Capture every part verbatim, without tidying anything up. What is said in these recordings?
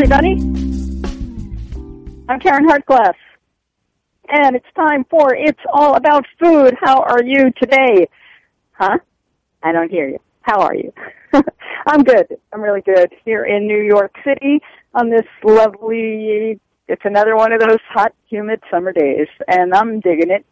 everybody. I'm Karen Hartglass, and it's time for It's All About Food. How are you today? Huh? I don't hear you. How are you? I'm good. I'm really good here in New York City on this lovely, it's another one of those hot, humid summer days, and I'm digging it.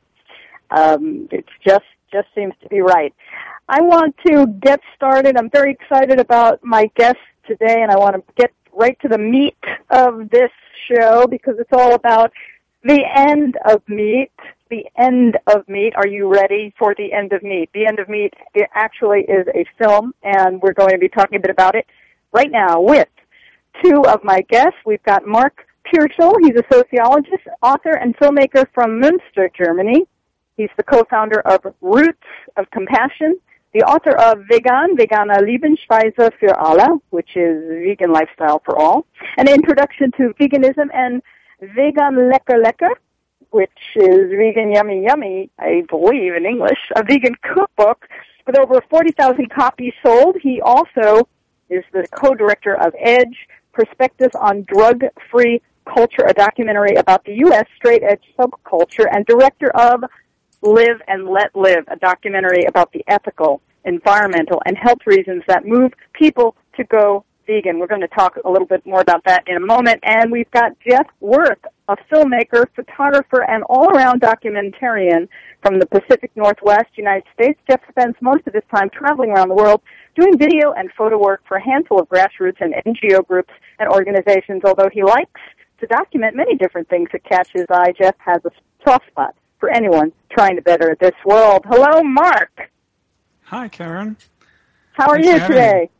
Um, it just, just seems to be right. I want to get started. I'm very excited about my guest today, and I want to get right to the meat of this show because it's all about the end of meat. The End of Meat. Are you ready for The End of Meat? The End of Meat it actually is a film, and we're going to be talking a bit about it right now with two of my guests. We've got Mark Pirschl. He's a sociologist, author, and filmmaker from Münster, Germany. He's the co-founder of Roots of Compassion, the author of Vegan, Veganer Lebensweise für alle, which is vegan lifestyle for all, an introduction to veganism, and Vegan Lecker Lecker, which is Vegan Yummy Yummy, I believe in English, a vegan cookbook with over forty thousand copies sold. He also is the co-director of Edge, Perspectives on Drug-Free Culture, a documentary about the U S straight-edge subculture, and director of Live and Let Live, a documentary about the ethical, environmental, and health reasons that move people to go vegan. We're going to talk a little bit more about that in a moment. And we've got Jeff Worth, a filmmaker, photographer, and all-around documentarian from the Pacific Northwest, United States. Jeff spends most of his time traveling around the world doing video and photo work for a handful of grassroots and N G O groups and organizations. Although he likes to document many different things that catch his eye, Jeff has a soft spot for anyone trying to better this world. Hello, Mark. Hi, Karen. How are Thanks you today? Me.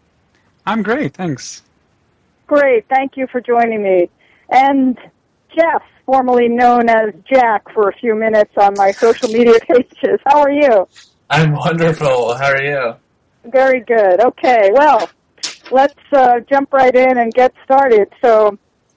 I'm great, thanks. Great, thank you for joining me. And Jeff, formerly known as Jack for a few minutes on my social media pages. How are you? I'm wonderful. How are you? Very good. Okay, well, let's uh, jump right in and get started. So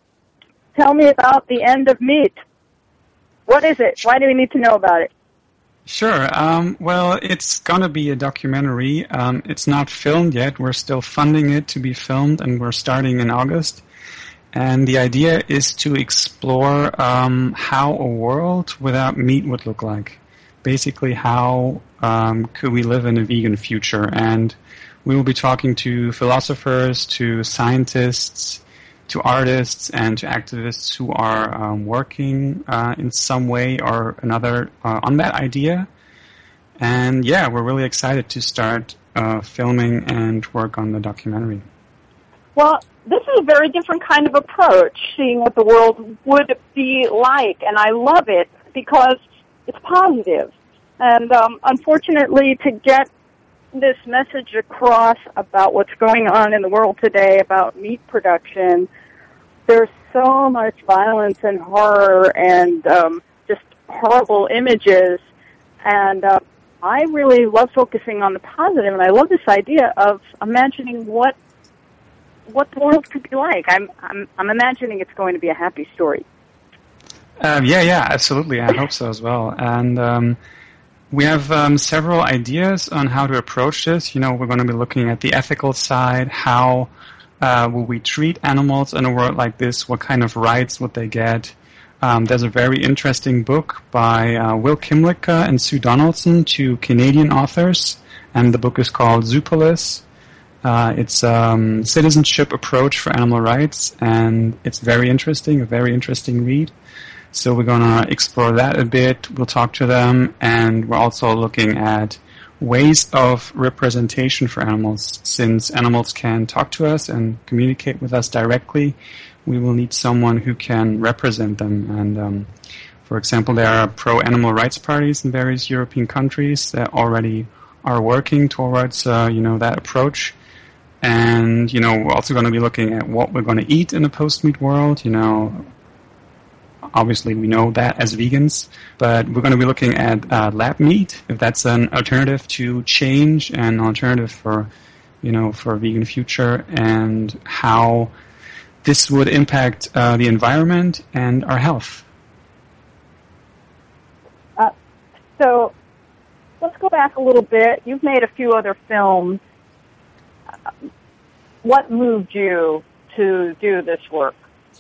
tell me about The End of Meat. What is it? Why do we need to know about it? Sure. Um, well, it's going to be a documentary. Um, it's not filmed yet. We're still funding it to be filmed, and we're starting in August. And the idea is to explore um, how a world without meat would look like. Basically, how um, could we live in a vegan future? And we will be talking to philosophers, to scientists, to artists, and to activists who are um, working uh, in some way or another uh, on that idea. And yeah, we're really excited to start uh, filming and work on the documentary. Well, this is a very different kind of approach, seeing what the world would be like, and I love it because it's positive. And um, unfortunately, to get this message across about what's going on in the world today about meat production, there's so much violence and horror and um, just horrible images, and uh, I really love focusing on the positive, and I love this idea of imagining what what the world could be like. I'm I'm, I'm imagining it's going to be a happy story. Um, yeah, yeah, absolutely. I hope so as well. And um, we have um, several ideas on how to approach this. You know, we're going to be looking at the ethical side. How uh, will we treat animals in a world like this? What kind of rights would they get? Um, there's a very interesting book by uh, Will Kymlicka and Sue Donaldson, two Canadian authors, and the book is called Zoopolis. Uh, it's um, citizenship approach for animal rights, and it's very interesting, a very interesting read. So we're going to explore that a bit. We'll talk to them, and we're also looking at ways of representation for animals. Since animals can talk to us and communicate with us directly, we will need someone who can represent them. And um, for example, there are pro-animal rights parties in various European countries that already are working towards, uh, you know, that approach. And, you know, we're also going to be looking at what we're going to eat in a post-meat world. You know, obviously we know that as vegans, but we're going to be looking at uh, lab meat, if that's an alternative to change, an alternative for, you know, for a vegan future, and how this would impact uh, the environment and our health. Uh, so let's go back a little bit. You've made a few other films. What moved you to do this work?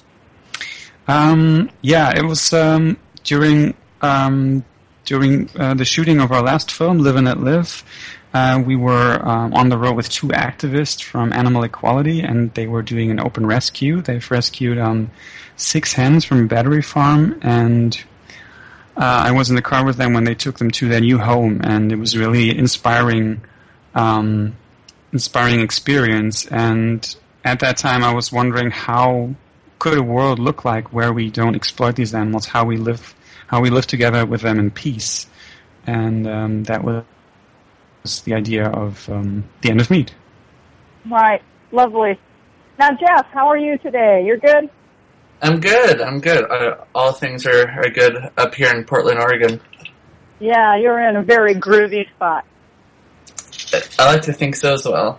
Um, yeah, it was um, during um, during uh, the shooting of our last film, Live and Let Live. Uh, we were um, on the road with two activists from Animal Equality, and they were doing an open rescue. They've rescued um, six hens from a battery farm, and uh, I was in the car with them when they took them to their new home, and it was really inspiring, um, inspiring experience. And at that time, I was wondering how could a world look like where we don't exploit these animals, how we live, how we live together with them in peace, and um, that was the idea of um, The End of Meat. Right, lovely. Now, Jeff, how are you today? You're good? I'm good. I'm good. Uh, all things are, are good up here in Portland, Oregon. Yeah, you're in a very groovy spot. I like to think so as well.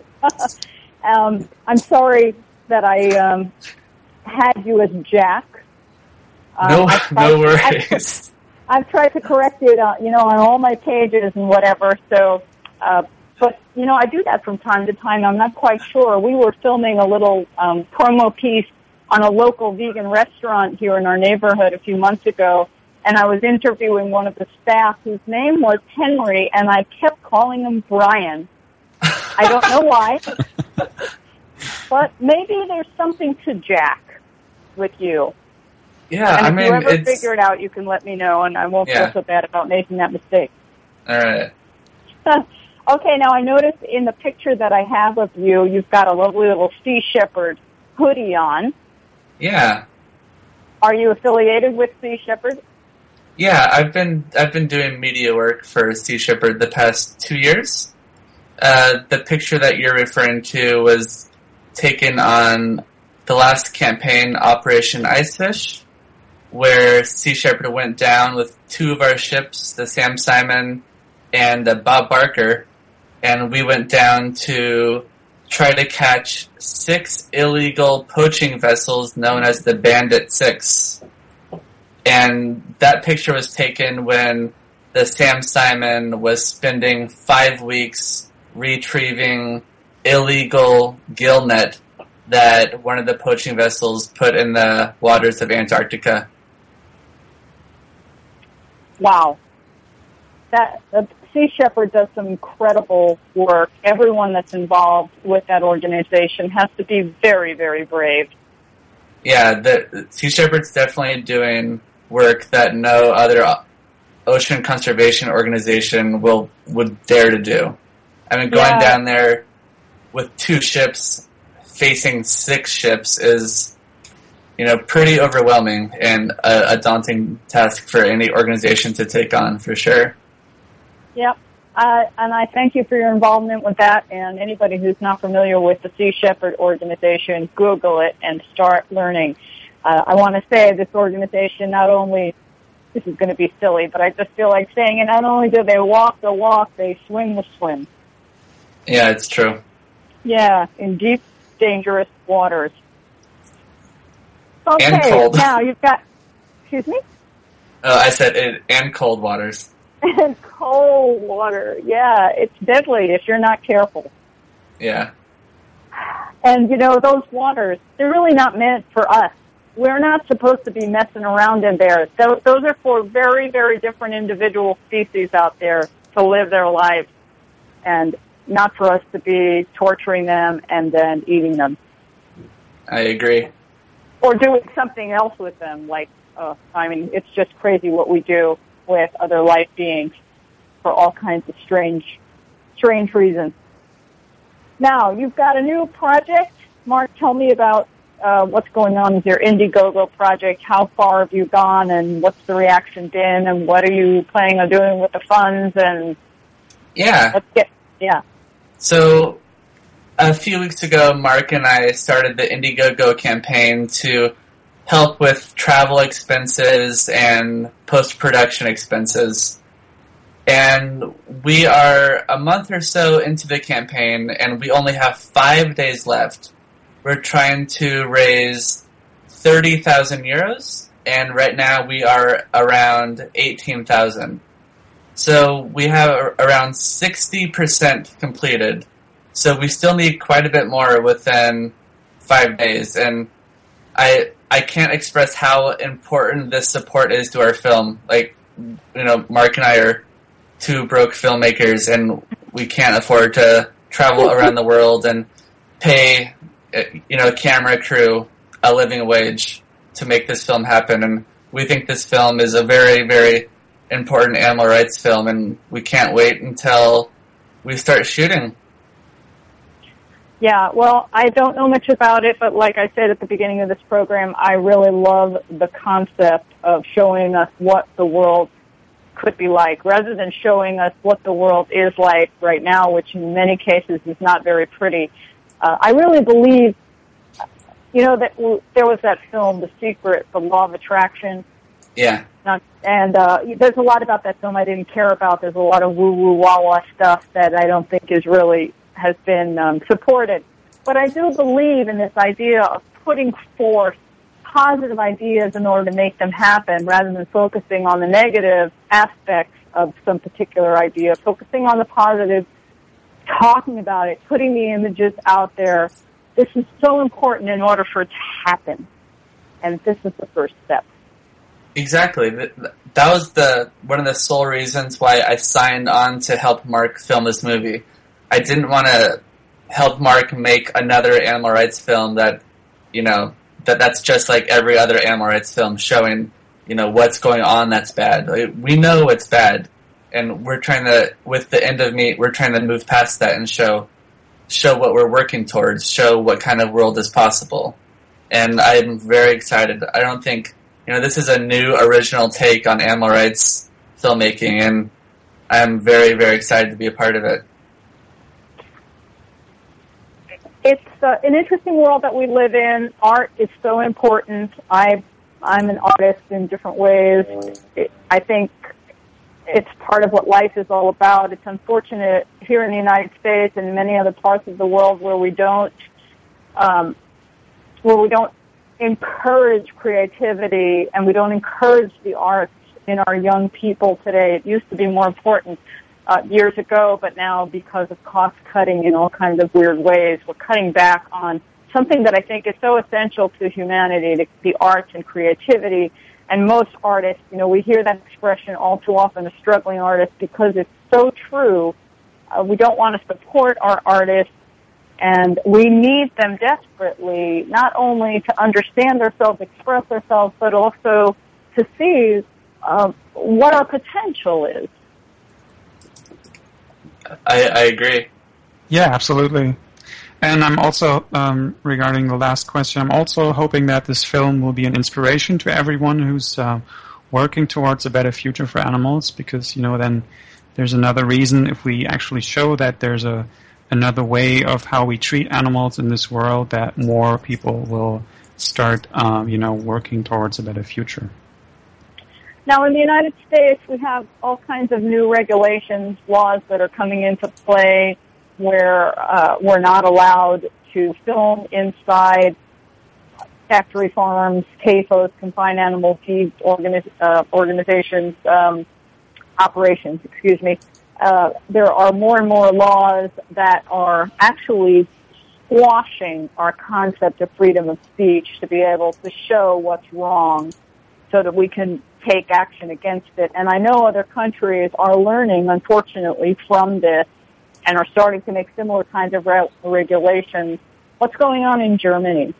um, I'm sorry that I um, had you as Jack. Um, no, tried, no worries. I've, I've tried to correct it, uh, you know, on all my pages and whatever. So, uh, but you know, I do that from time to time. I'm not quite sure. We were filming a little um, promo piece on a local vegan restaurant here in our neighborhood a few months ago, and I was interviewing one of the staff whose name was Henry, and I kept calling him Brian. I don't know why, but maybe there's something to Jack with you. Yeah, and I if mean, you ever it's... figure it out, you can let me know, and I won't yeah. feel so bad about making that mistake. All right. Okay, now I noticed in the picture that I have of you, you've got a lovely little Sea Shepherd hoodie on. Yeah. Are you affiliated with Sea Shepherd? Yeah, I've been I've been doing media work for Sea Shepherd the past two years. Uh, the picture that you're referring to was taken on the last campaign, Operation Icefish, where Sea Shepherd went down with two of our ships, the Sam Simon and the Bob Barker, and we went down to try to catch six illegal poaching vessels known as the Bandit Six. And that picture was taken when the Sam Simon was spending five weeks retrieving illegal gillnet that one of the poaching vessels put in the waters of Antarctica. Wow. That the Sea Shepherd does some incredible work. Everyone that's involved with that organization has to be very, very brave. Yeah, the Sea Shepherd's definitely doing work that no other ocean conservation organization will would dare to do. I mean, going yeah. down there with two ships facing six ships is, you know, pretty overwhelming and a, a daunting task for any organization to take on, for sure. Yep. Uh, and I thank you for your involvement with that. And anybody who's not familiar with the Sea Shepherd organization, Google it and start learning. Uh, I want to say this organization not only, this is going to be silly, but I just feel like saying it, not only do they walk the walk, they swim the swim. Yeah, it's true. Yeah, in deep, dangerous waters. Okay, and cold. Now you've got, excuse me? Oh, I said it, and cold waters. And cold water, yeah, it's deadly if you're not careful. Yeah. And, you know, those waters, they're really not meant for us. We're not supposed to be messing around in there. Those, those are for very, very different individual species out there to live their lives, and not for us to be torturing them and then eating them. I agree. Or doing something else with them, like, uh, I mean, it's just crazy what we do with other life beings for all kinds of strange, strange reasons. Now, you've got a new project. Mark, tell me about uh, what's going on with your Indiegogo project. How far have you gone, and what's the reaction been, and what are you planning on doing with the funds? And yeah, let's get yeah. So, a few weeks ago, Mark and I started the Indiegogo campaign to help with travel expenses and post-production expenses. And we are a month or so into the campaign, and we only have five days left. We're trying to raise thirty thousand euros, and right now we are around eighteen thousand. So we have around sixty percent completed. So we still need quite a bit more within five days, and I I can't express how important this support is to our film. Like, you know, Mark and I are two broke filmmakers, and we can't afford to travel around the world and pay, you know, a camera crew a living wage to make this film happen. And we think this film is a very, very important animal rights film, and we can't wait until we start shooting. Yeah, well, I don't know much about it, but like I said at the beginning of this program, I really love the concept of showing us what the world could be like, rather than showing us what the world is like right now, which in many cases is not very pretty. Uh, I really believe, you know, that w- there was that film, The Secret, The Law of Attraction. Yeah. And uh, there's a lot about that film I didn't care about. There's a lot of woo-woo, wah-wah stuff that I don't think is really has been um, supported. But I do believe in this idea of putting forth positive ideas in order to make them happen, rather than focusing on the negative aspects of some particular idea, focusing on the positive, talking about it, putting the images out there. This is so important in order for it to happen. And this is the first step. Exactly. That was the one of the sole reasons why I signed on to help Mark film this movie. I didn't want to help Mark make another animal rights film that, you know, that that's just like every other animal rights film, showing, you know, what's going on that's bad. Like, we know it's bad, and we're trying to, with The End of Meat, we're trying to move past that and show show what we're working towards, show what kind of world is possible. And I'm very excited. I don't think, you know, this is a new, original take on animal rights filmmaking, and I'm very, very excited to be a part of it. It's uh, an interesting world that we live in. Art is so important. I, I'm an artist in different ways. It, I think it's part of what life is all about. It's unfortunate here in the United States and many other parts of the world where we don't, um, where we don't encourage creativity and we don't encourage the arts in our young people today. It used to be more important uh, years ago, but now because of cost cutting in all kinds of weird ways, we're cutting back on something that I think is so essential to humanity, the, the arts and creativity. And most artists, you know, we hear that expression all too often, a struggling artist, because it's so true. Uh, we don't want to support our artists, and we need them desperately, not only to understand ourselves, express ourselves, but also to see uh, what our potential is. I, I agree. Yeah, absolutely. And I'm also, um, regarding the last question, I'm also hoping that this film will be an inspiration to everyone who's uh, working towards a better future for animals, because, you know, then there's another reason if we actually show that there's a another way of how we treat animals in this world, that more people will start, um, you know, working towards a better future. Now, in the United States, we have all kinds of new regulations, laws that are coming into play where uh, we're not allowed to film inside factory farms, C A F Os, confined animal feed organiz- uh, organizations, um, operations, excuse me. Uh, there are more and more laws that are actually squashing our concept of freedom of speech to be able to show what's wrong so that we can take action against it. And I know other countries are learning, unfortunately, from this and are starting to make similar kinds of re- regulations. What's going on in Germany?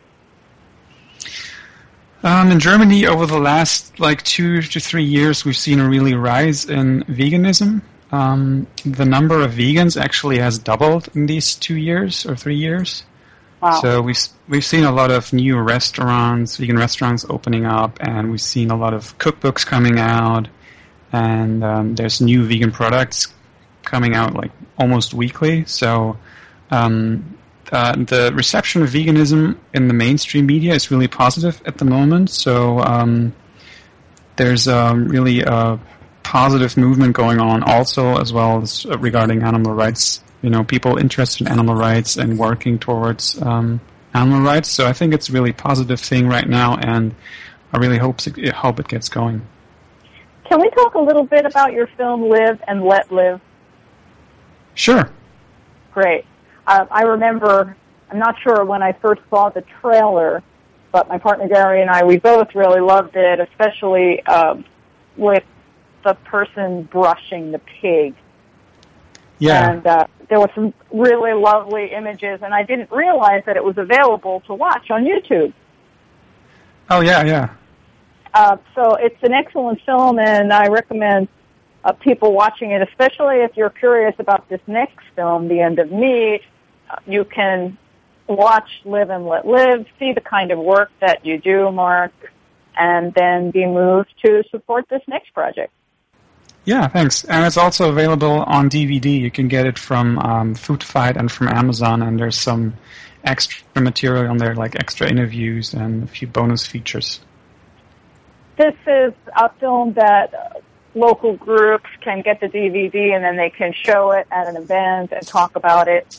Um, in Germany, over the last like two to three years, we've seen a really rise in veganism. Um, the number of vegans actually has doubled in these two years or three years. Wow. So we've we've seen a lot of new restaurants, vegan restaurants opening up, and we've seen a lot of cookbooks coming out, and um, there's new vegan products coming out like almost weekly. So um, uh, the reception of veganism in the mainstream media is really positive at the moment. So um, there's um, really a positive movement going on also, as well as regarding animal rights. You know, people interested in animal rights and working towards um, animal rights. So I think it's a really positive thing right now, and I really hope it, hope it gets going. Can we talk a little bit about your film Live and Let Live? Sure. Great. Uh, I remember I'm not sure when I first saw the trailer, but my partner Gary and I, we both really loved it, especially uh, with the person brushing the pig. Yeah. And uh, there were some really lovely images, and I didn't realize that it was available to watch on YouTube. Oh, yeah, yeah. Uh, so it's an excellent film, and I recommend uh, people watching it, especially if you're curious about this next film, The End of Meat. Uh, you can watch Live and Let Live, see the kind of work that you do, Mark, and then be moved to support this next project. Yeah, thanks. And it's also available on D V D. You can get it from um, Food Fight and from Amazon, and there's some extra material on there, like extra interviews and a few bonus features. This is a film that uh, local groups can get the D V D, and then they can show it at an event and talk about it.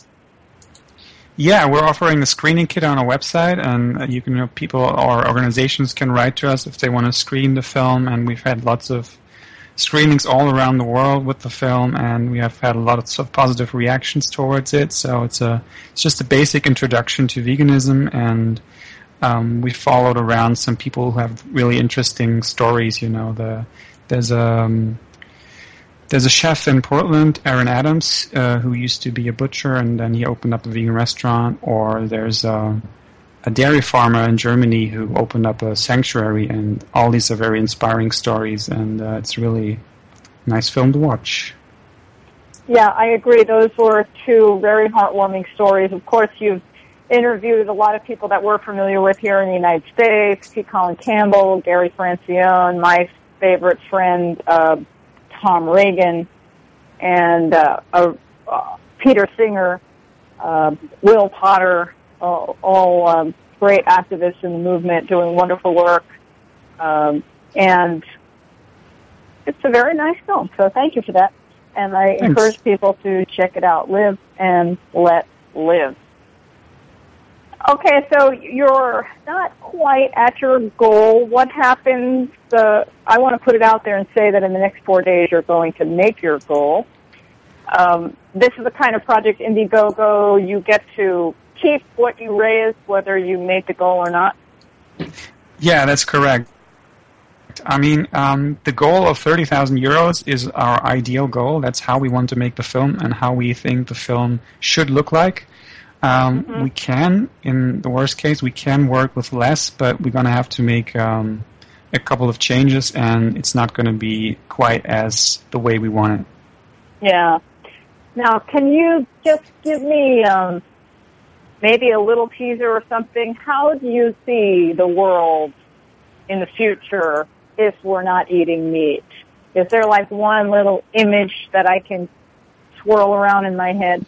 Yeah, we're offering a screening kit on our website, and you can, you know, people or organizations can write to us if they want to screen the film, and we've had lots of screenings all around the world with the film, and we have had a lot of positive reactions towards it. So it's a it's just a basic introduction to veganism, and um, we followed around some people who have really interesting stories. You know, the there's a um, there's a chef in Portland, Aaron Adams, uh, who used to be a butcher, and then he opened up a vegan restaurant. Or there's a a dairy farmer in Germany who opened up a sanctuary, and all these are very inspiring stories, and uh, it's really a nice film to watch. Yeah, I agree. Those were two very heartwarming stories. Of course, you've interviewed a lot of people that we're familiar with here in the United States, P. Colin Campbell, Gary Francione, my favorite friend, uh, Tom Reagan, and uh, uh, uh, Peter Singer, uh, Will Potter, all, all um, great activists in the movement doing wonderful work. Um, and it's a very nice film, so thank you for that. And I Thanks. encourage people to check it out. Live and Let Live. Okay, so you're not quite at your goal. What happens? Uh, I want to put it out there and say that in the next four days you're going to make your goal. Um, this is the kind of project, Indiegogo, you get to keep what you raise, whether you make the goal or not. Yeah, that's correct. I mean, um, the goal of thirty thousand euros is our ideal goal. That's how we want to make the film and how we think the film should look like. Um, mm-hmm. We can, in the worst case, we can work with less, but we're going to have to make um, a couple of changes, and it's not going to be quite as the way we want it. Yeah. Now, can you just give me um, maybe a little teaser or something? How do you see the world in the future if we're not eating meat? Is there like one little image that I can swirl around in my head?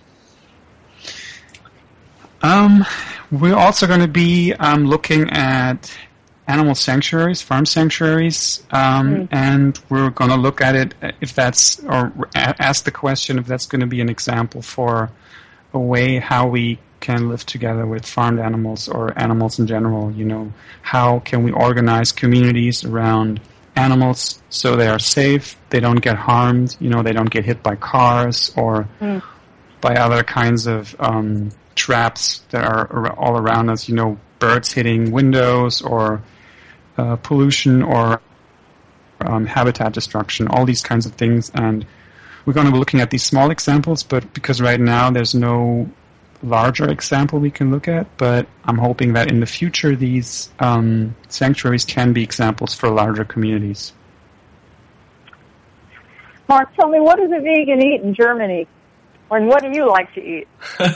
Um, we're also going to be um, looking at animal sanctuaries, farm sanctuaries, um, mm. and we're going to look at it if that's, or ask the question if that's going to be an example for a way how we can live together with farmed animals or animals in general. You know, how can we organize communities around animals so they are safe, they don't get harmed, you know, they don't get hit by cars or mm. by other kinds of um, traps that are all around us, you know, birds hitting windows or uh, pollution or um, habitat destruction, all these kinds of things. And we're going to be looking at these small examples, but because right now there's no larger example we can look at, but I'm hoping that in the future these um, sanctuaries can be examples for larger communities. Mark, tell me, what does a vegan eat in Germany? And what do you like to eat?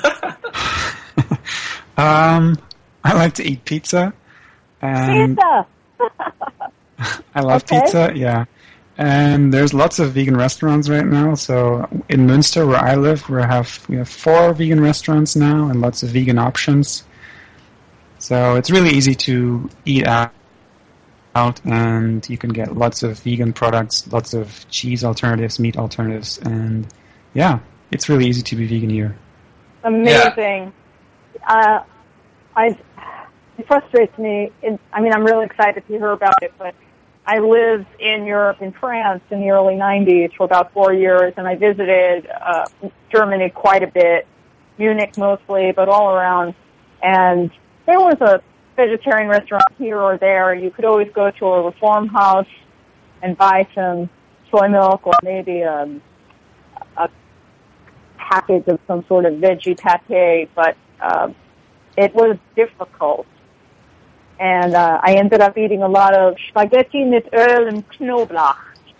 um, I like to eat pizza. And pizza! I love okay. pizza, yeah. And there's lots of vegan restaurants right now. So in Münster, where I live, we have we have four vegan restaurants now and lots of vegan options. So it's really easy to eat out, out and you can get lots of vegan products, lots of cheese alternatives, meat alternatives, and yeah, it's really easy to be vegan here. Amazing. Yeah. Uh, I, it frustrates me. It, I mean, I'm really excited to hear about it, but I lived in Europe, in France, in the early nineties for about four years, and I visited uh, Germany quite a bit, Munich mostly, but all around and there was a vegetarian restaurant here or there. You could always go to a Reform House and buy some soy milk or maybe um, a package of some sort of veggie pate, but uh, it was difficult. And uh, I ended up eating a lot of spaghetti mit Öl and Knoblauch.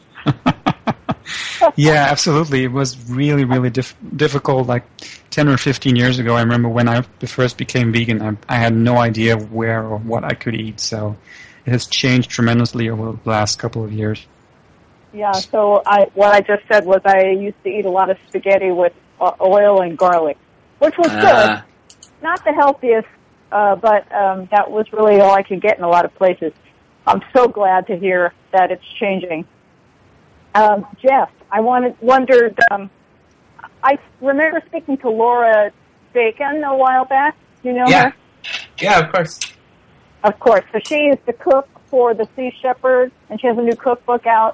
Yeah, absolutely. It was really, really dif- difficult. Like ten or fifteen years ago, I remember when I first became vegan, I, I had no idea where or what I could eat. So it has changed tremendously over the last couple of years. Yeah, so I what I just said was I used to eat a lot of spaghetti with uh, oil and garlic, which was Uh. good. Not the healthiest, uh, but um, that was really all I could get in a lot of places. I'm so glad to hear that it's changing. Um, Jeff, I wanted, wondered, um, I remember speaking to Laura Bacon a while back. You know Yeah. her? Yeah, of course. Of course. So she is the cook for the Sea Shepherd, and she has a new cookbook out.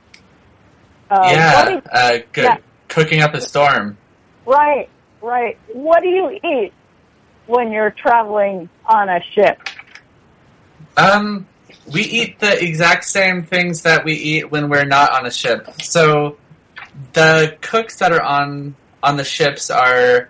Uh, what do yeah, you- uh, good. yeah. Cooking Up a Storm. Right, right. What do you eat when you're traveling on a ship? Um, we eat the exact same things that we eat when we're not on a ship. So the cooks that are on on the ships are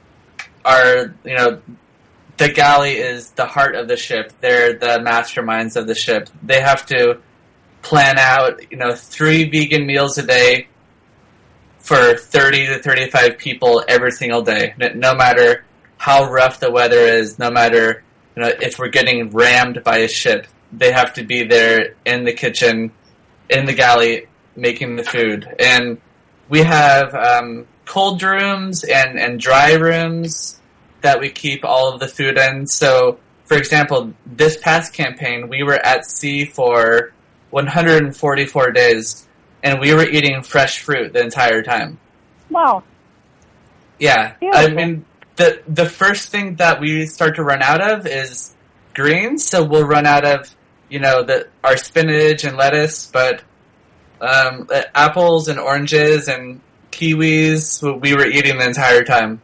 are you know the galley is the heart of the ship. They're the masterminds of the ship. They have to plan out you know three vegan meals a day for thirty to thirty-five people every single day. No matter how rough the weather is, no matter you know if we're getting rammed by a ship, they have to be there in the kitchen, in the galley, making the food. And we have um, cold rooms and, and dry rooms that we keep all of the food in. So, for example, this past campaign, we were at sea for one hundred forty-four days, and we were eating fresh fruit the entire time. Wow. Yeah. Beautiful. I mean, the the first thing that we start to run out of is greens, so we'll run out of you know, the, our spinach and lettuce, but um, apples and oranges and kiwis, we were eating the entire time.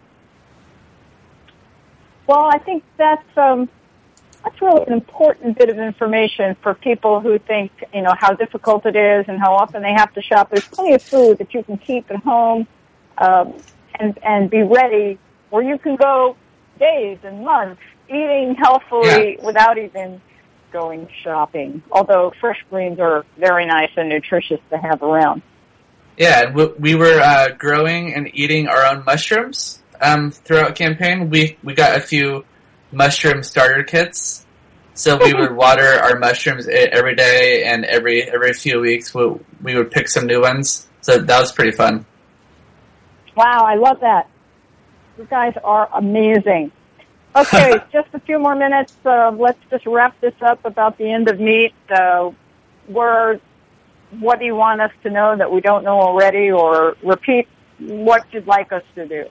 Well, I think that's um, that's really an important bit of information for people who think, you know, how difficult it is and how often they have to shop. There's plenty of food that you can keep at home um, and and be ready, where you can go days and months eating healthfully Yeah. without even going shopping, although fresh greens are very nice and nutritious to have around. Yeah, we, we were uh, growing and eating our own mushrooms um, throughout campaign. We we got a few mushroom starter kits, so we would water our mushrooms every day, and every every few weeks we, we would pick some new ones. So that was pretty fun. Wow, I love that. You guys are amazing. Okay, just a few more minutes. Uh, let's just wrap this up about the end of meat. Uh, where, what do you want us to know that we don't know already, or repeat what you'd like us to do?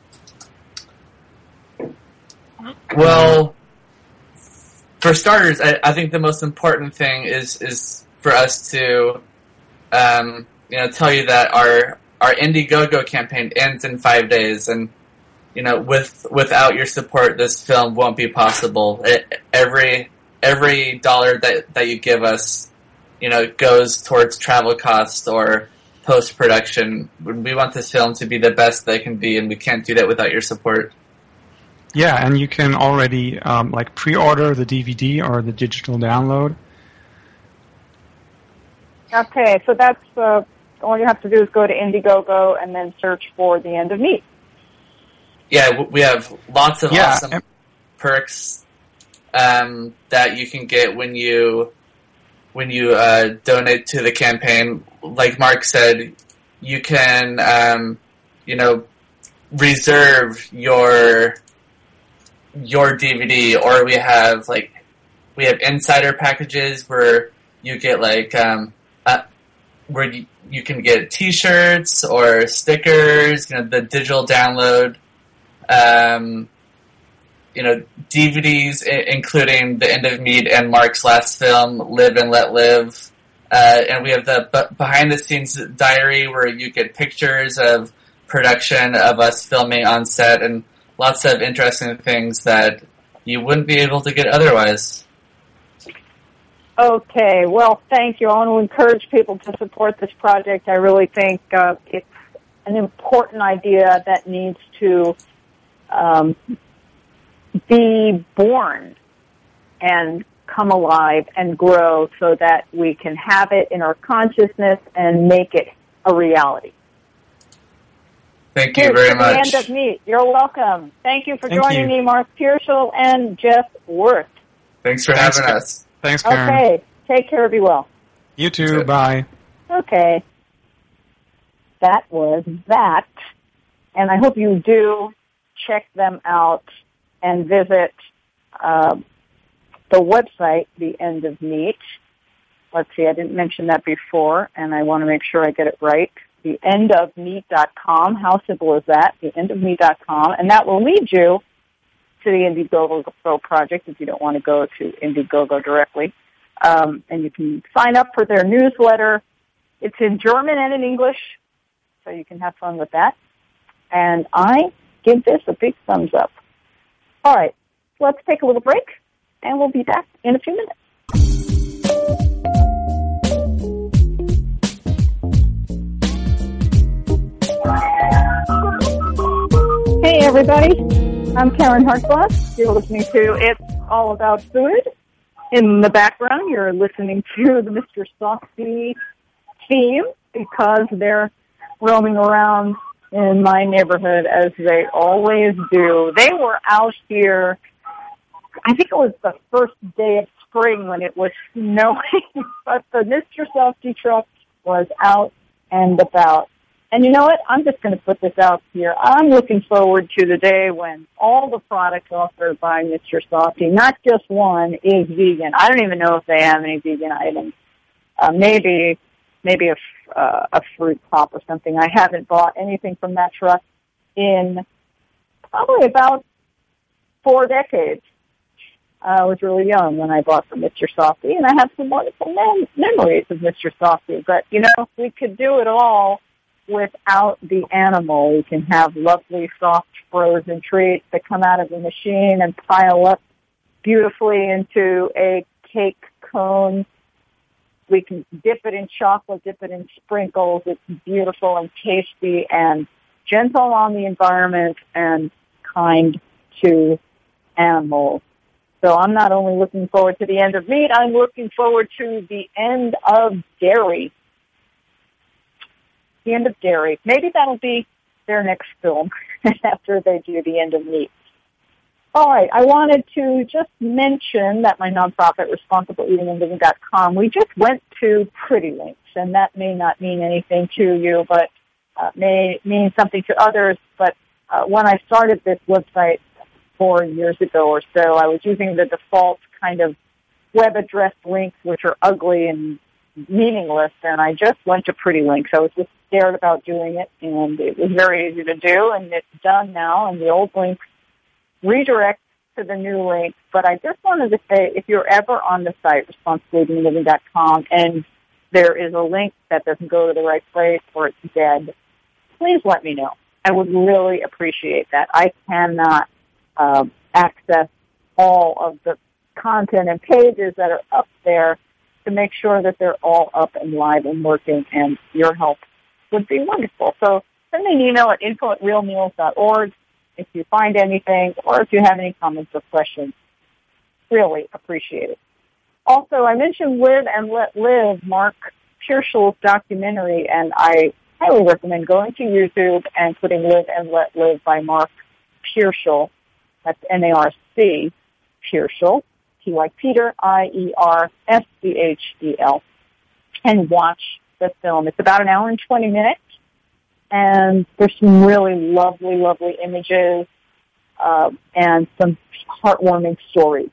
Well, for starters, I, I think the most important thing is is for us to, um, you know, tell you that our our Indiegogo campaign ends in five days, and you know, with without your support, this film won't be possible. It, every every dollar that that you give us, you know, goes towards travel costs or post production. We want this film to be the best they can be, and we can't do that without your support. Yeah, and you can already um, like pre-order the D V D or the digital download. Okay, so that's uh, all you have to do is go to Indiegogo and then search for The End of Meat. Yeah, we have lots of Yeah. awesome perks um, that you can get when you when you uh, donate to the campaign. Like Mark said, you can um, you know reserve your your D V D, or we have like we have insider packages where you get like um, uh, where you, you can get T-shirts or stickers. You know, the digital download. Um, you know, D V Ds, I- including The End of Meat and Mark's last film, Live and Let Live. Uh, and we have the b- behind-the-scenes diary where you get pictures of production of us filming on set and lots of interesting things that you wouldn't be able to get otherwise. Okay, well, thank you. I want to encourage people to support this project. I really think uh, it's an important idea that needs to um, be born and come alive and grow so that we can have it in our consciousness and make it a reality. Thank you Here's very to much. the end of Meet. You're welcome. Thank you for Thank joining you. me, Mark Pierschel and Jeff Worth. Thanks for Thanks, having Ka- us. Thanks, Karen. Okay, take care, be well. You too. Sure. Bye. Okay. That was that. And I hope you do check them out and visit uh, the website, The End of Meat. Let's see, I didn't mention that before, and I want to make sure I get it right. the end of meat dot com. How simple is that? the end of meat dot com. And that will lead you to the Indiegogo project if you don't want to go to Indiegogo directly. Um, and you can sign up for their newsletter. It's in German and in English, so you can have fun with that. And I give this a big thumbs up. All right, let's take a little break, and we'll be back in a few minutes. Hey, everybody. I'm Karen Hartglass. You're listening to It's All About Food. In the background, you're listening to the Mister Softy theme because they're roaming around in my neighborhood as they always do. They were out here, I think it was the first day of spring when it was snowing, but the Mister Softy truck was out and about. And you know what? I'm just going to put this out here. I'm looking forward to the day when all the products offered by Mister Softy, not just one, is vegan. I don't even know if they have any vegan items. Uh, maybe, maybe a, uh, a fruit pop or something. I haven't bought anything from that truck in probably about four decades. I was really young when I bought from Mister Softy, and I have some wonderful mem- memories of Mister Softy. But, you know, we could do it all without the animal. We can have lovely, soft, frozen treats that come out of the machine and pile up beautifully into a cake cone. We can dip it in chocolate, dip it in sprinkles. It's beautiful and tasty and gentle on the environment and kind to animals. So I'm not only looking forward to the end of meat, I'm looking forward to the end of dairy. The end of dairy. Maybe that'll be their next film after they do the end of meat. All right, I wanted to just mention that my nonprofit, responsible eating and living dot com, we just went to Pretty Links, and that may not mean anything to you, but uh, may mean something to others. But uh, when I started this website four years ago or so, I was using the default kind of web address links, which are ugly and meaningless, and I just went to Pretty Links. I was just scared about doing it, and it was very easy to do, and it's done now, and the old links redirect to the new link. But I just wanted to say, if you're ever on the site, responsible eating and living dot com, and there is a link that doesn't go to the right place or it's dead, please let me know. I would really appreciate that. I cannot uh, access all of the content and pages that are up there to make sure that they're all up and live and working, and your help would be wonderful. So send me an email at info at real meals dot org if you find anything or if you have any comments or questions. Really appreciate it. Also, I mentioned Live and Let Live, Mark Pierschel's documentary, and I highly recommend going to YouTube and putting Live and Let Live by Mark Pierschel. That's N A R C, Pierschel. P like Peter, I E R S C H E L, and watch the film. It's about an hour and twenty minutes, and there's some really lovely, lovely images uh, and some heartwarming stories.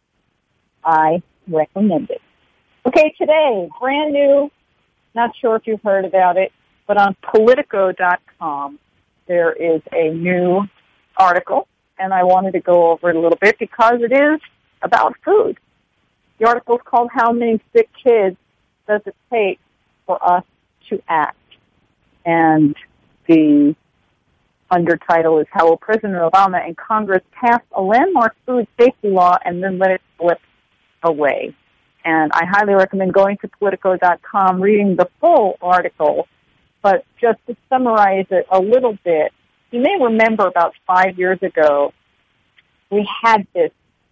I recommend it. Okay, today, brand new, not sure if you've heard about it, but on Politico dot com, there is a new article, and I wanted to go over it a little bit because it is about food. The article is called How Many Sick Kids Does It Take for Us to Act? And the undertitle is How Will President Obama and Congress Pass a Landmark Food Safety Law and Then Let It Slip Away? And I highly recommend going to Politico dot com, reading the full article. But just to summarize it a little bit, you may remember about five years ago, we had this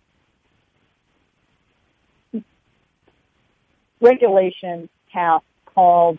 regulation passed called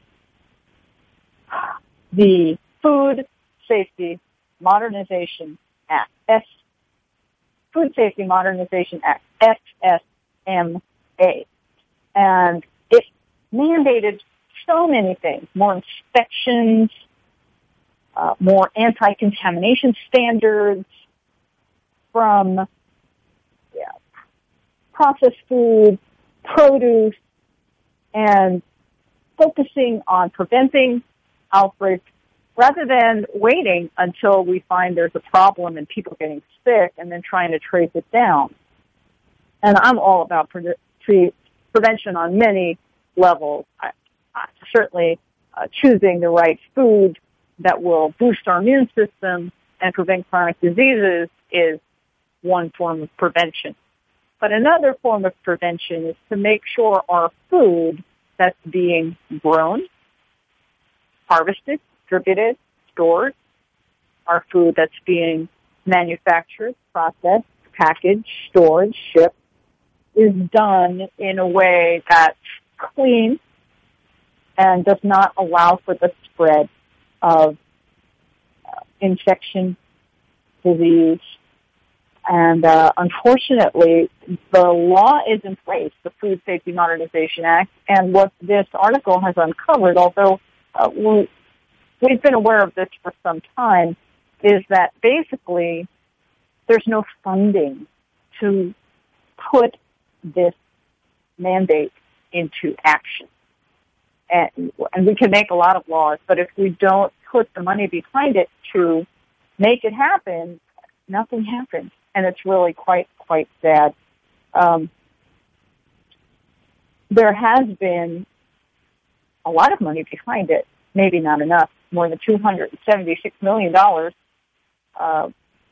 the Food Safety Modernization Act, S, Food Safety Modernization Act, F S M A. And it mandated so many things, more inspections, uh, more anti-contamination standards from yeah, processed food, produce, and focusing on preventing outbreaks rather than waiting until we find there's a problem and people getting sick and then trying to trace it down. And I'm all about pre- pre- prevention on many levels. I, I, certainly uh, choosing the right food that will boost our immune system and prevent chronic diseases is one form of prevention. But another form of prevention is to make sure our food that's being grown, harvested, distributed, stored, our food that's being manufactured, processed, packaged, stored, shipped, is done in a way that's clean and does not allow for the spread of uh, infection, disease. And uh, unfortunately, the law is in place, the Food Safety Modernization Act, and what this article has uncovered, although uh, we, we've been aware of this for some time, is that basically there's no funding to put this mandate into action. And, and we can make a lot of laws, but if we don't put the money behind it to make it happen, nothing happens. And it's really quite, quite sad. Um, there has been a lot of money behind it, maybe not enough, more than two hundred seventy-six million dollars. Uh,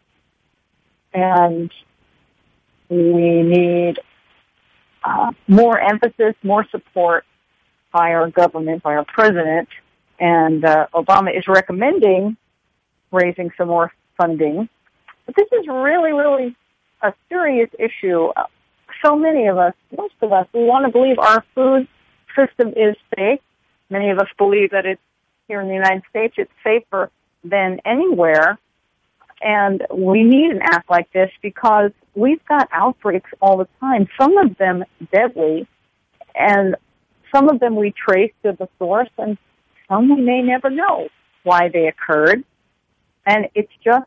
and we need uh, more emphasis, more support by our government, by our president. And uh, Obama is recommending raising some more funding. But this is really, really a serious issue. Uh, so many of us, most of us, we want to believe our food system is safe. Many of us believe that it's here in the United States, it's safer than anywhere. And we need an act like this because we've got outbreaks all the time, some of them deadly, and some of them we trace to the source, and some we may never know why they occurred. And it's just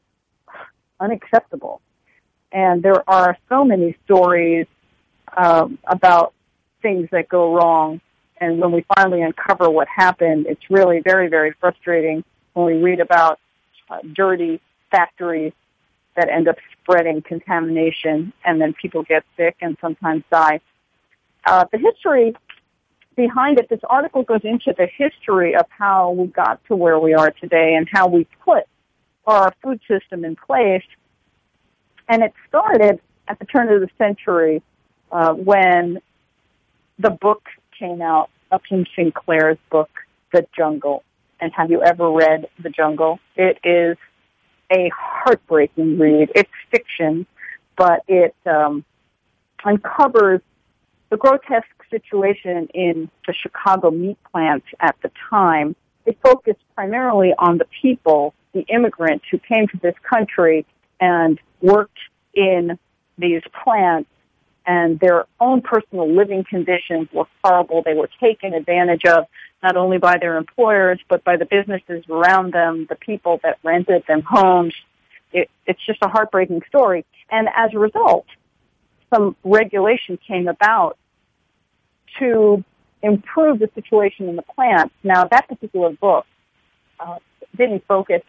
unacceptable. And there are so many stories um, about things that go wrong. And when we finally uncover what happened, it's really very, very frustrating when we read about uh, dirty factories that end up spreading contamination, and then people get sick and sometimes die. Uh, the history behind it, this article goes into the history of how we got to where we are today and how we put our food system in place. And it started at the turn of the century uh, when the book came out, Upton Sinclair's book, The Jungle. And have you ever read The Jungle? It is a heartbreaking read. It's fiction, but it um, uncovers the grotesque situation in the Chicago meat plants at the time. It focused primarily on the people, the immigrants who came to this country and worked in these plants, and their own personal living conditions were horrible. They were taken advantage of not only by their employers, but by the businesses around them, the people that rented them homes. It, it's just a heartbreaking story. And as a result, some regulation came about to improve the situation in the plants. Now, that particular book uh, didn't focus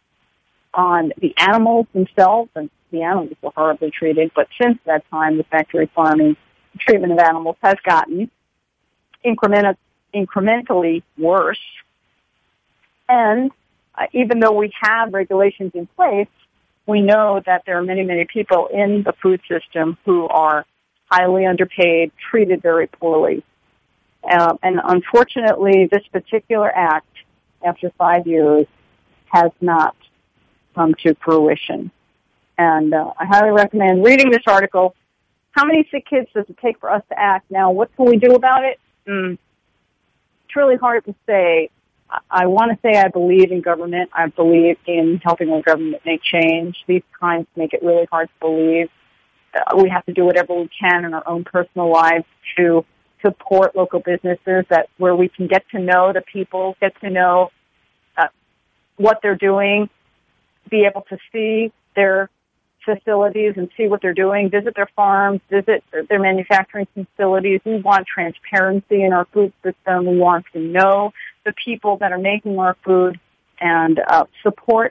on the animals themselves, and the animals were horribly treated, but since that time, the factory farming treatment of animals has gotten increment- incrementally worse. And uh, even though we have regulations in place, we know that there are many, many people in the food system who are highly underpaid, treated very poorly. Um, and unfortunately, this particular act, after five years, has not come to fruition. And uh, I highly recommend reading this article. How many sick kids does it take for us to act? Now, what can we do about it? Mm. It's really hard to say. I, I want to say I believe in government. I believe in helping our government make change. These times make it really hard to believe. Uh, we have to do whatever we can in our own personal lives to support local businesses, that where we can get to know the people, get to know uh, what they're doing, be able to see their facilities and see what they're doing, visit their farms, visit their manufacturing facilities. We want transparency in our food system. We want to know the people that are making our food and uh, support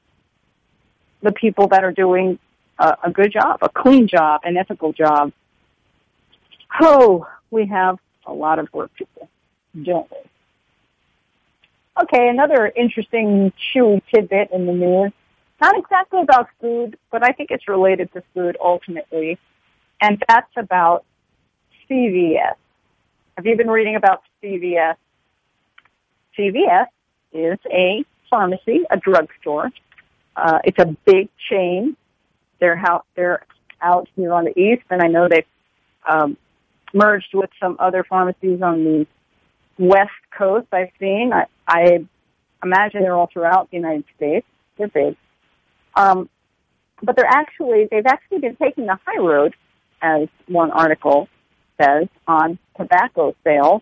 the people that are doing uh, a good job, a clean job, an ethical job. Oh, we have a lot of work to do, don't we? Okay, another interesting chewy tidbit in the news. Not exactly about food, but I think it's related to food ultimately, and that's about C V S. Have you been reading about C V S? C V S is a pharmacy, a drugstore. Uh, it's a big chain. They're, how, they're out here on the east, and I know they've um, merged with some other pharmacies on the west coast I've seen. I, I imagine they're all throughout the United States. They're big. Um, but they're actually, they've actually been taking the high road, as one article says, on tobacco sales.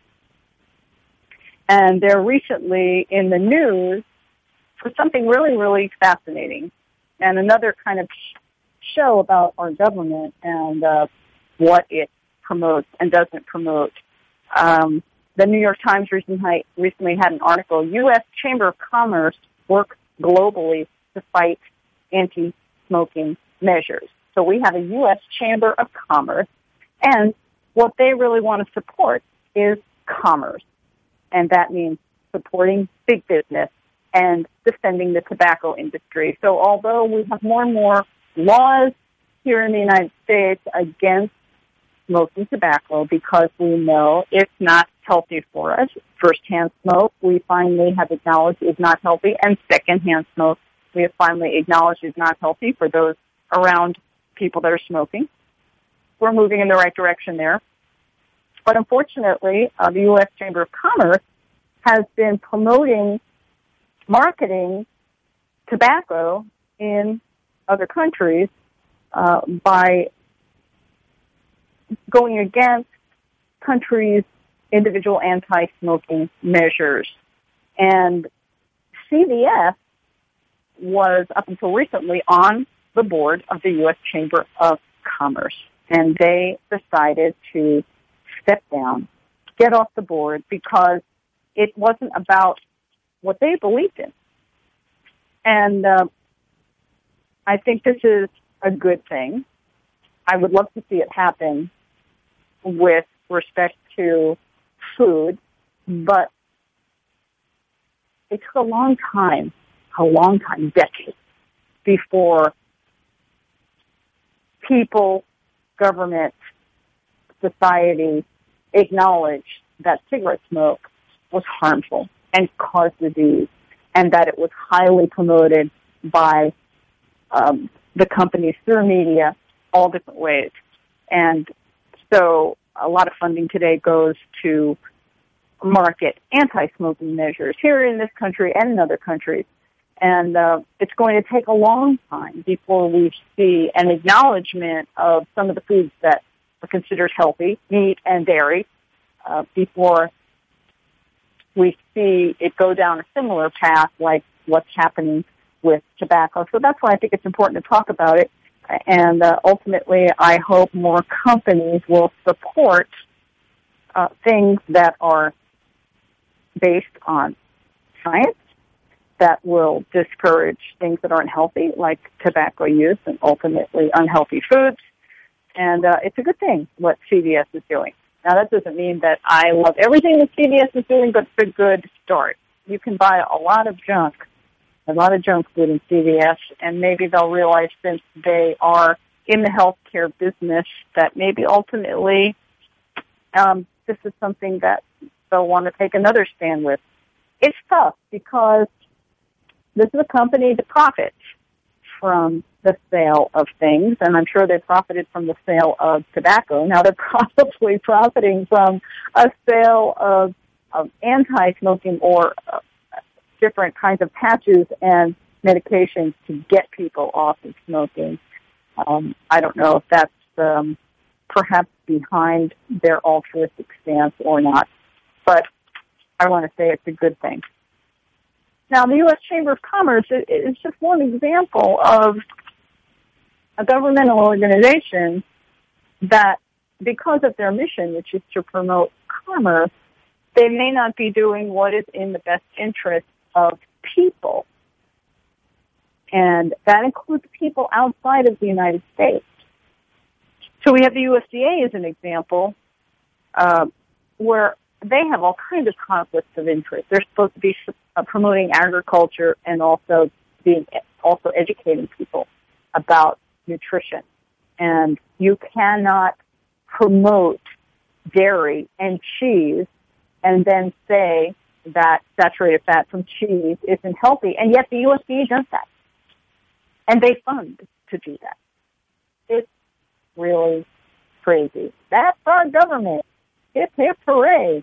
And they're recently in the news for something really, really fascinating. And another kind of show about our government and uh, what it promotes and doesn't promote. Um, the New York Times recently, recently had an article, U S Chamber of Commerce works globally to fight anti-smoking measures. So we have a U S Chamber of Commerce, and what they really want to support is commerce. And that means supporting big business and defending the tobacco industry. So although we have more and more laws here in the United States against smoking tobacco because we know it's not healthy for us. First-hand smoke, we finally have acknowledged is not healthy, and second-hand smoke, we have finally acknowledged is not healthy for those around people that are smoking. We're moving in the right direction there. But unfortunately, uh, the U S Chamber of Commerce has been promoting, marketing tobacco in other countries uh, by going against countries' individual anti-smoking measures. And C V S was, up until recently, on the board of the U S Chamber of Commerce. And they decided to step down, get off the board, because it wasn't about what they believed in. And uh, I think this is a good thing. I would love to see it happen with respect to food, but it took a long time, a long time, decades, before people, government, society acknowledged that cigarette smoke was harmful and caused disease, and that it was highly promoted by um, the companies through media, all different ways. And so a lot of funding today goes to market anti-smoking measures here in this country and in other countries. And uh, it's going to take a long time before we see an acknowledgement of some of the foods that are considered healthy, meat and dairy, uh, before we see it go down a similar path like what's happening with tobacco. So that's why I think it's important to talk about it. And uh, ultimately, I hope more companies will support uh, things that are based on science, that will discourage things that aren't healthy, like tobacco use and ultimately unhealthy foods. And uh, it's a good thing what C V S is doing. Now, that doesn't mean that I love everything that C V S is doing, but it's a good start. You can buy a lot of junk a lot of junk food in C V S, and maybe they'll realize since they are in the healthcare business that maybe ultimately um, this is something that they'll want to take another stand with. It's tough because this is a company that profits from the sale of things, and I'm sure they profited from the sale of tobacco. Now they're probably profiting from a sale of, of anti-smoking or uh, different kinds of patches and medications to get people off of smoking. Um, I don't know if that's um, perhaps behind their altruistic stance or not, but I want to say it's a good thing. Now, the U S Chamber of Commerce is just one example of a governmental organization that, because of their mission, which is to promote commerce, they may not be doing what is in the best interest of people. And that includes people outside of the United States. So we have the U S D A as an example, uh, where they have all kinds of conflicts of interest. They're supposed to be uh, promoting agriculture and also being also educating people about nutrition. And you cannot promote dairy and cheese and then say that saturated fat from cheese isn't healthy, and yet the U S D A does that. And they fund to do that. It's really crazy. That's our government. Hip, hip, hooray.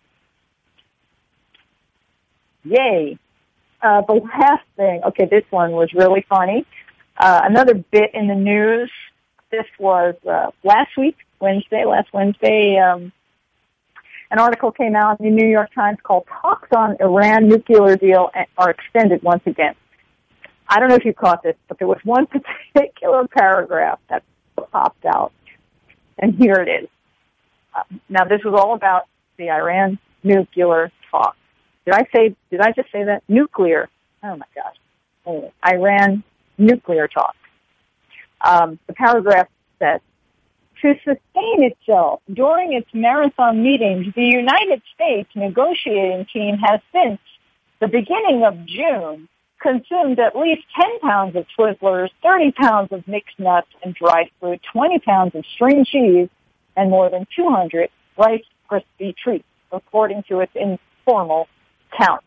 Yay. Uh, the last thing, okay, this one was really funny. Uh, another bit in the news. This was uh, last week, Wednesday, last Wednesday, um, an article came out in the New York Times called Talks on Iran Nuclear Deal Are Extended Once Again. I don't know if you caught this, but there was one particular paragraph that popped out, and here it is. Uh, now, this was all about the Iran nuclear talks. Did I say, did I just say that? Nuclear. Oh, my gosh. Anyway, Iran nuclear talks. Um, the paragraph says, to sustain itself during its marathon meetings, the United States negotiating team has since the beginning of June consumed at least ten pounds of Twizzlers, thirty pounds of mixed nuts and dried fruit, twenty pounds of string cheese, and more than two hundred Rice Krispie treats, according to its informal count.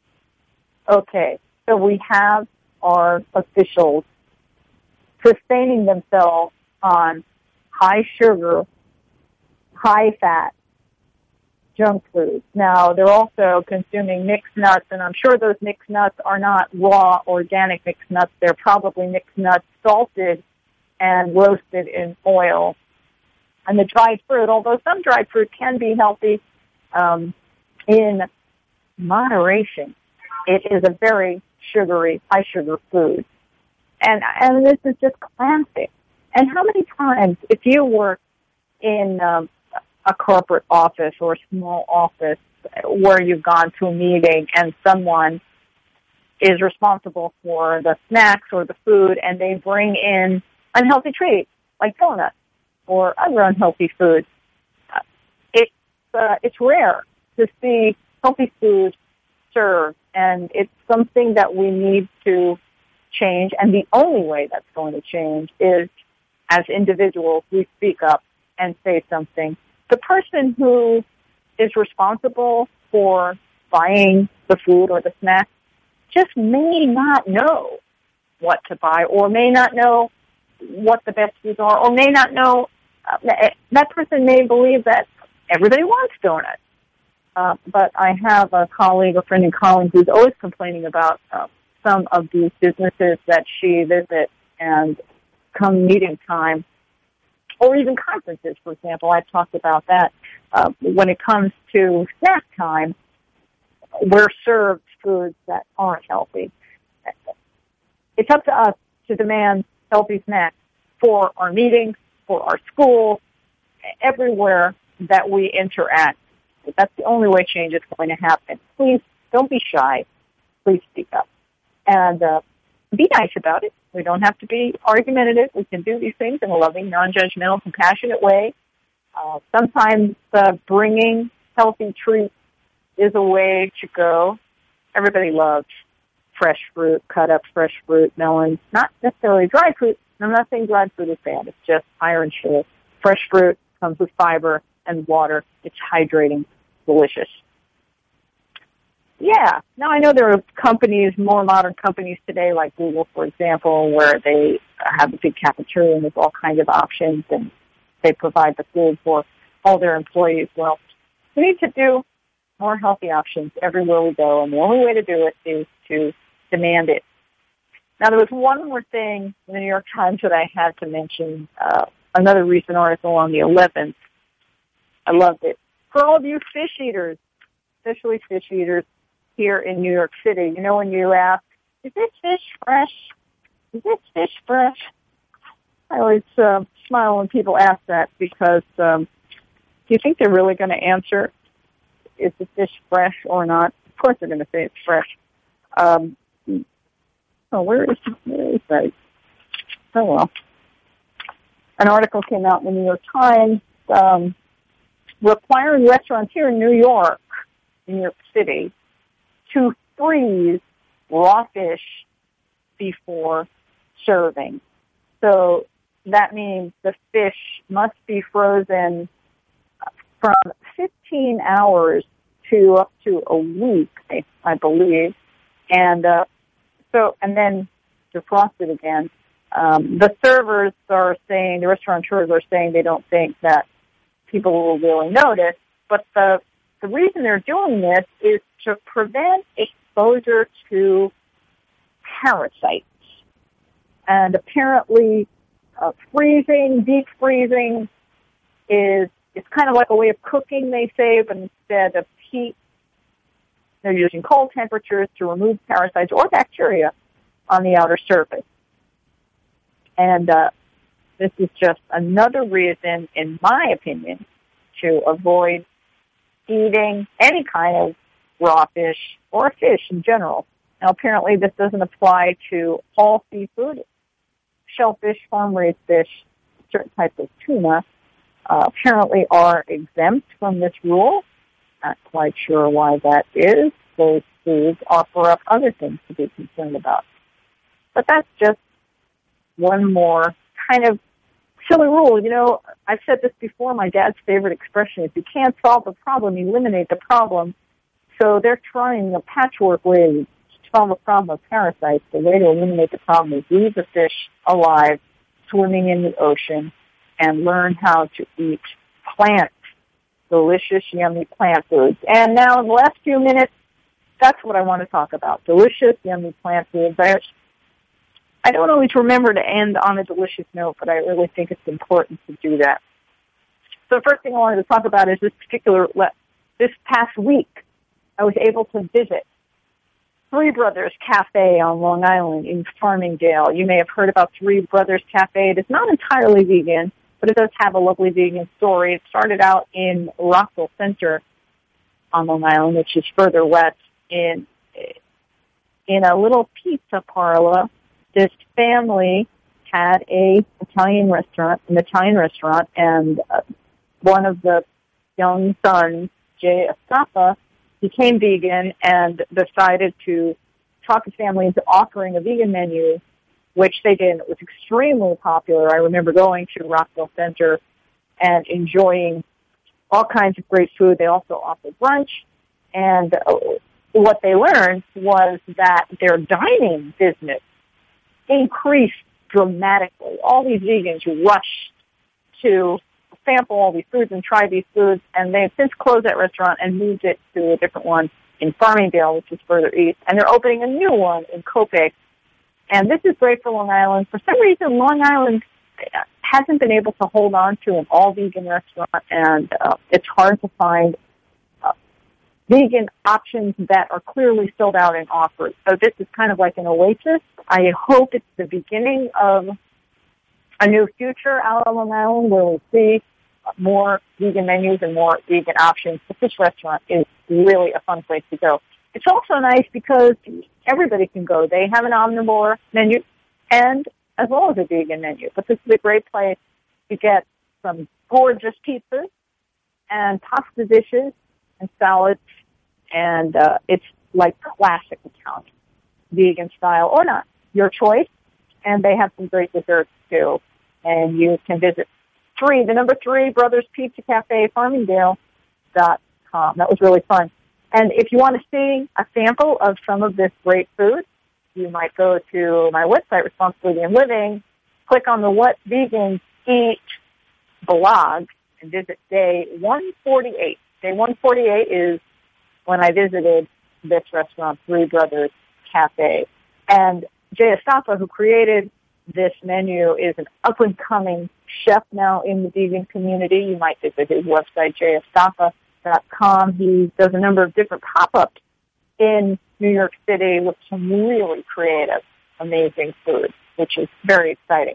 Okay, so we have our officials sustaining themselves on high sugar, high fat junk foods. Now, they're also consuming mixed nuts, and I'm sure those mixed nuts are not raw, organic mixed nuts. They're probably mixed nuts salted and roasted in oil. And the dried fruit, although some dried fruit can be healthy um, in moderation, it is a very sugary, high-sugar food. And, and this is just classic. And how many times, if you work in um, a corporate office or a small office where you've gone to a meeting and someone is responsible for the snacks or the food and they bring in unhealthy treats like donuts or other unhealthy foods, uh, it's, uh, it's rare to see healthy food served, and it's something that we need to change, and the only way that's going to change is as individuals we speak up and say something. The person who is responsible for buying the food or the snack just may not know what to buy or may not know what the best foods are or may not know, uh, that person may believe that everybody wants donuts. Uh, but I have a colleague, a friend in Collins, who's always complaining about uh, some of these businesses that she visits, and come meeting time, or even conferences, for example, I've talked about that. Uh, when it comes to snack time, we're served foods that aren't healthy. It's up to us to demand healthy snacks for our meetings, for our schools, everywhere that we interact. That's the only way change is going to happen. Please don't be shy. Please speak up. And uh, be nice about it. We don't have to be argumentative. We can do these things in a loving, non-judgmental, compassionate way. Uh, sometimes uh, bringing healthy treats is a way to go. Everybody loves fresh fruit, cut up fresh fruit, melons, not necessarily dry fruit. I'm not saying dried fruit is bad. It's just higher in sugar. Fresh fruit comes with fiber and water. It's hydrating, delicious. Yeah. Now, I know there are companies, more modern companies today, like Google, for example, where they have a big cafeteria and there's all kinds of options, and they provide the food for all their employees. Well, we need to do more healthy options everywhere we go, and the only way to do it is to demand it. Now, there was one more thing in the New York Times that I had to mention, uh, another recent article on the eleventh. I loved it. For all of you fish eaters, especially fish eaters here in New York City, you know when you ask, is this fish fresh? Is this fish fresh? I always uh, smile when people ask that because um, do you think they're really going to answer, is the fish fresh or not? Of course they're going to say it's fresh. Um, oh, where is, where is that? Oh, well. An article came out in the New York Times um, requiring restaurants here in New York, New York City, to freeze raw fish before serving. So that means the fish must be frozen from fifteen hours to up to a week, I, I believe, and uh, so and then defrosted again. Um, the servers are saying, the restaurateurs are saying they don't think that people will really notice, but the the reason they're doing this is to prevent exposure to parasites. And apparently, uh, freezing, deep freezing is it's kind of like a way of cooking, they say, but instead of heat, they're using cold temperatures to remove parasites or bacteria on the outer surface. And uh, this is just another reason, in my opinion, to avoid eating any kind of raw fish or fish in general. Now, apparently this doesn't apply to all seafood. Shellfish, farm-raised fish, certain types of tuna, uh, apparently are exempt from this rule. Not quite sure why that is. Those foods offer up other things to be concerned about. But that's just one more kind of silly rule. You know, I've said this before, my dad's favorite expression is, you can't solve the problem, eliminate the problem. So they're trying a patchwork way to solve the problem of parasites. The way to eliminate the problem is leave the fish alive, swimming in the ocean, and learn how to eat plants, delicious, yummy plant foods. And now in the last few minutes, that's what I want to talk about, delicious, yummy plant foods. I, I don't always remember to end on a delicious note, but I really think it's important to do that. So the first thing I wanted to talk about is this particular, this past week, I was able to visit Three Brothers Cafe on Long Island in Farmingdale. You may have heard about Three Brothers Cafe. It is not entirely vegan, but it does have a lovely vegan story. It started out in Rockville Center on Long Island, which is further west, in in a little pizza parlor. This family had a Italian restaurant, an Italian restaurant, and uh, one of the young sons, Jay Estapa, became vegan and decided to talk his family into offering a vegan menu, which they did. It was extremely popular. I remember going to Rockville Center and enjoying all kinds of great food. They also offered brunch, and uh, what they learned was that their dining business increased dramatically. All these vegans rushed to sample all these foods and try these foods, and they've since closed that restaurant and moved it to a different one in Farmingdale, which is further east, and they're opening a new one in Copiague. And this is great for Long Island. For some reason, Long Island hasn't been able to hold on to an all-vegan restaurant, and uh, it's hard to find uh, vegan options that are clearly sold out and offered. So this is kind of like an oasis. I hope it's the beginning of a new future out on Long Island where we'll see more vegan menus and more vegan options. But this restaurant is really a fun place to go. It's also nice because everybody can go. They have an omnivore menu and as well as a vegan menu. But this is a great place to get some gorgeous pizzas and pasta dishes and salads, and uh, it's like classic Italian. vegan style or not, your choice. And they have some great desserts too. And you can visit three, the number three, Brothers Pizza Cafe, Farmingdale dot com. That was really fun. And if you want to see a sample of some of this great food, you might go to my website, Responsibility and Living, click on the What Vegans Eat blog, and visit day one forty-eight. Day one forty-eight is when I visited this restaurant, Three Brothers Cafe. And Jay Estapa, who created this menu, is an up-and-coming chef now in the vegan community. You might visit his website, jay estapa dot com. He does a number of different pop-ups in New York City with some really creative, amazing food, which is very exciting.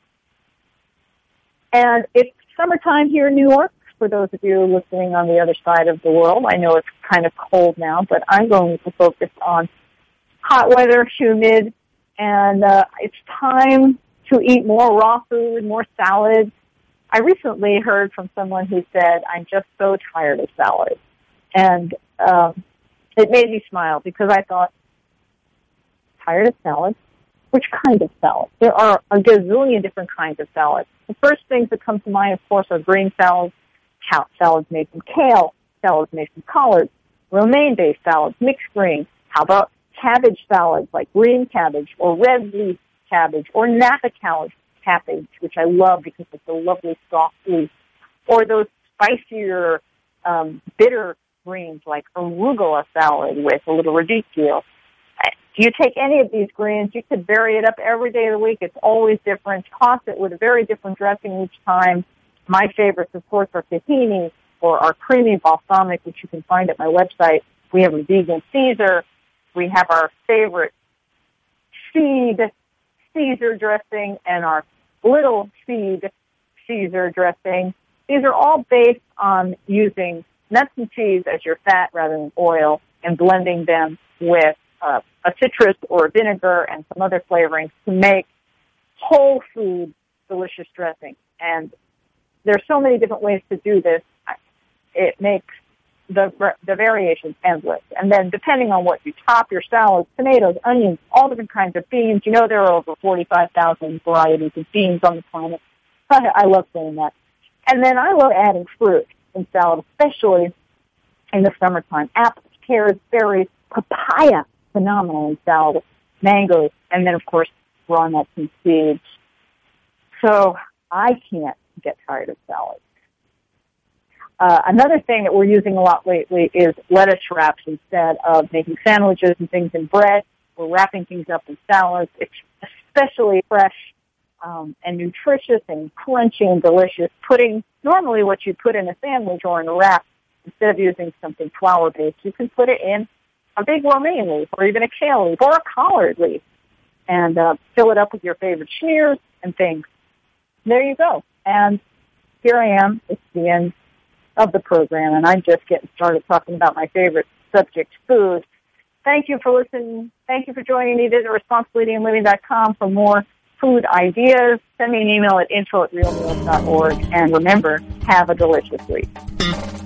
And it's summertime here in New York. For those of you listening on the other side of the world, I know it's kind of cold now, but I'm going to focus on hot weather, humid, and uh, it's time to eat more raw food, more salads. I recently heard from someone who said, I'm just so tired of salad. And um, it made me smile because I thought, tired of salad? Which kind of salad? There are a gazillion different kinds of salads. The first things that come to mind, of course, are green salads, salads made from kale, salads made from collards, romaine-based salads, mixed greens. How about cabbage salads like green cabbage or red leaf cabbage or Napa cabbage, which I love because it's a lovely soft leaf, or those spicier, um, bitter greens like arugula salad with a little radicchio. Do you take any of these greens? You could vary it up every day of the week. It's always different. Toss it with a very different dressing each time. My favorites, of course, are tahini or our creamy balsamic, which you can find at my website. We have a vegan Caesar. We have our favorite seed Caesar dressing and our little seed Caesar dressing. These are all based on using nuts and seeds as your fat rather than oil and blending them with uh, a citrus or vinegar and some other flavorings to make whole food delicious dressing. And there's so many different ways to do this. It makes the the variations endless. And then depending on what you top your salads, tomatoes, onions, all different kinds of beans. You know there are over forty-five thousand varieties of beans on the planet. I love saying that. And then I love adding fruit in salad, especially in the summertime. Apples, pears, berries, papaya, phenomenal in salad, mangoes, and then, of course, raw nuts and seeds. So I can't get tired of salads. Uh, another thing that we're using a lot lately is lettuce wraps instead of making sandwiches and things in bread. We're wrapping things up in salads. It's especially fresh um, and nutritious and crunchy and delicious. Putting normally what you put in a sandwich or in a wrap, instead of using something flour-based, you can put it in a big romaine leaf or even a kale leaf or a collard leaf and uh, fill it up with your favorite schmears and things. There you go. And here I am. It's the end of the program, and I'm just getting started talking about my favorite subject, food. Thank you for listening. Thank you for joining me. Visit responsibility and living dot com for more food ideas. Send me an email at info at real meals dot org. And remember, have a delicious week.